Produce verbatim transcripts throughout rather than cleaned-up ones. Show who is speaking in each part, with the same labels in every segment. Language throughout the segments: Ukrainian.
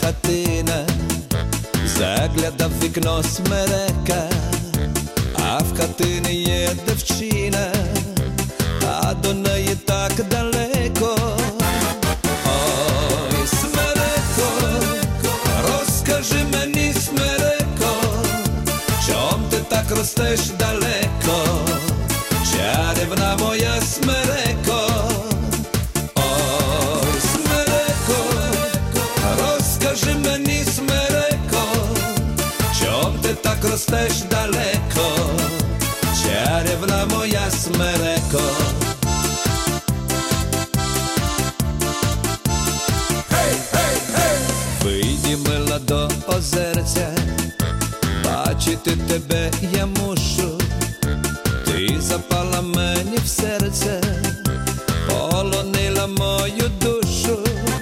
Speaker 1: хатина, загляда в вікно смерека, а в хатині є дівчина, а до неї так далеко. Ой, смереко, розкажи мені, смереко, чом ти так ростеш далеко, чарівна моя смереко. Ой, смереко, розкажи мені, смереко, чом ти так ростеш далеко, чарівна моя смереко. Вийди, мила, до озерця, бачити тебе я мушу, ти запала мені в серце, полонила мою душу.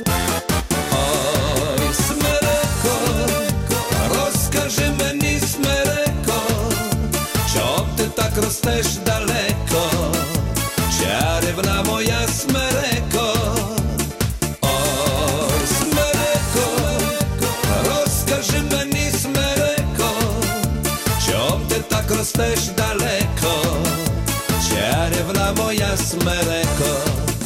Speaker 1: Ой, смереко, розкажи мені, смереко, чом ти так ростеш далеко, чарівна моя смереко. Ой, смереко, розкажи мені, смереко, чом ти так ростеш далеко, чарівна моя смереко.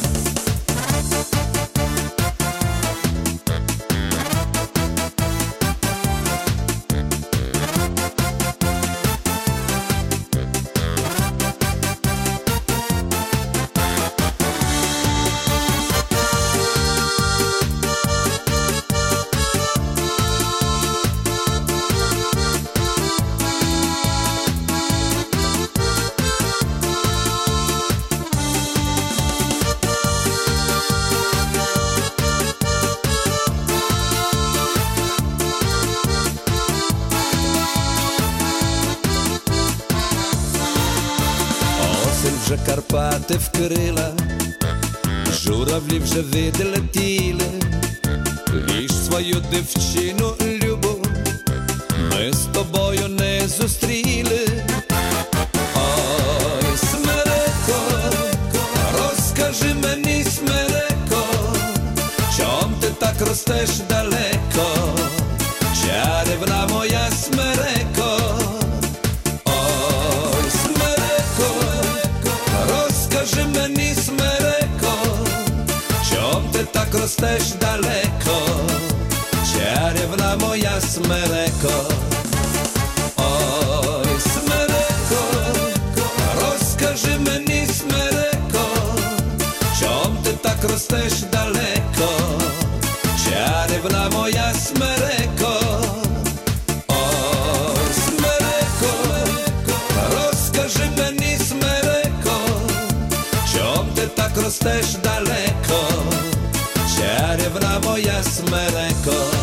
Speaker 1: Вже Карпати вкрила, журавлі вже відлетіли, лиш свою дівчину любу ми з тобою не зустріли. Ой, смереко, розкажи мені, смереко, чом ти так ростеш далеко, чарівна моя смереко. Розкажи мені, смереко, чом ти так ростеш далеко, чарівна моя смереко. Ой, смереко, розкажи мені, смереко, чом ти так ростеш далеко, чарівна моя смереко. Ой, смереко, розкажи мені, смереко, чом ти так ростеш далеко, чарівна моя смереко.